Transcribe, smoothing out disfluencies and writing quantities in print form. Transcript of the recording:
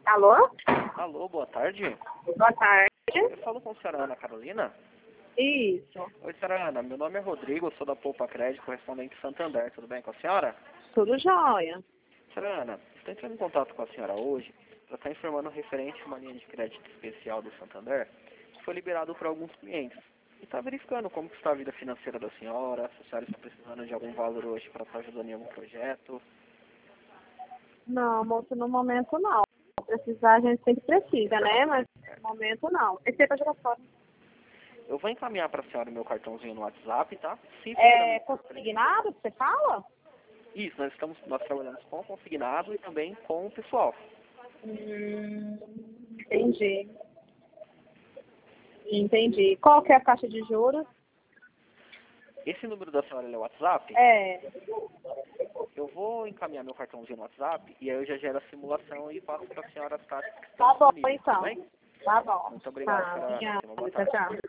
Alô? Alô, boa tarde. Boa tarde. Eu falo com a senhora Ana Carolina. Isso. Oi, senhora Ana. Meu nome é Rodrigo, eu sou da Poupa Crédito, correspondente Santander. Tudo bem com a senhora? Tudo jóia. Senhora Ana, estou entrando em contato com a senhora hoje para estar informando referente a uma linha de crédito especial do Santander que foi liberado para alguns clientes. E está verificando como que está a vida financeira da senhora, se a senhora está precisando de algum valor hoje para estar ajudando em algum projeto. Não, moço, no momento não. Precisar, a gente sempre precisa, né? Mas no momento não. Receita giratória. Eu vou encaminhar para a senhora o meu cartãozinho no WhatsApp, tá? Se É futuramente- consignado que você fala? Isso, nós trabalhamos com consignado e também com o pessoal. Entendi. Entendi. Qual que é a taxa de juros? Esse número da senhora é o WhatsApp? É. Eu vou encaminhar meu cartãozinho no WhatsApp e aí eu já gero a simulação e passo para a senhora as taxas que estão Tá bom, disponíveis, então. tudo bem? Tá bom. Muito obrigado, Tá, senhora Ana. obrigada. Tenha uma boa Tchau, tarde. tchau.